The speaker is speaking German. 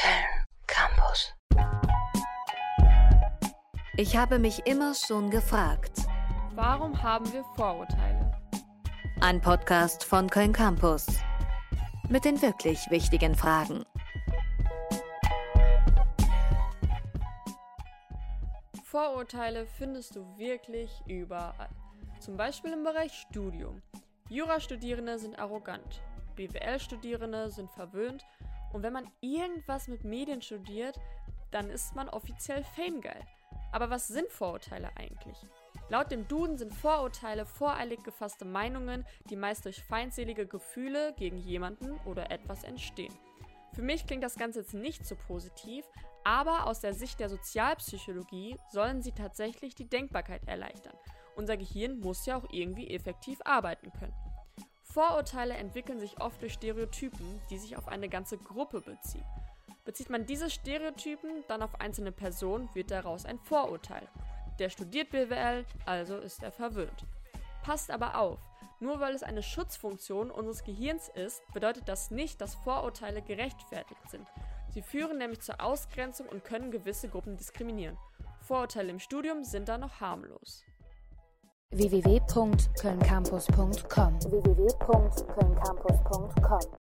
Köln Campus. Ich habe mich immer schon gefragt. Warum haben wir Vorurteile? Ein Podcast von Köln Campus. Mit den wirklich wichtigen Fragen. Vorurteile findest du wirklich überall. Zum Beispiel im Bereich Studium. Jurastudierende sind arrogant, BWL-Studierende sind verwöhnt und wenn man irgendwas mit Medien studiert, dann ist man offiziell famegeil. Aber was sind Vorurteile eigentlich? Laut dem Duden sind Vorurteile voreilig gefasste Meinungen, die meist durch feindselige Gefühle gegen jemanden oder etwas entstehen. Für mich klingt das Ganze jetzt nicht so positiv, aber aus der Sicht der Sozialpsychologie sollen sie tatsächlich die Denkbarkeit erleichtern. Unser Gehirn muss ja auch irgendwie effektiv arbeiten können. Vorurteile entwickeln sich oft durch Stereotypen, die sich auf eine ganze Gruppe beziehen. Bezieht man diese Stereotypen dann auf einzelne Personen, wird daraus ein Vorurteil. Der studiert BWL, also ist er verwöhnt. Passt aber auf, nur weil es eine Schutzfunktion unseres Gehirns ist, bedeutet das nicht, dass Vorurteile gerechtfertigt sind. Sie führen nämlich zur Ausgrenzung und können gewisse Gruppen diskriminieren. Vorurteile im Studium sind da noch harmlos. www.kölncampus.com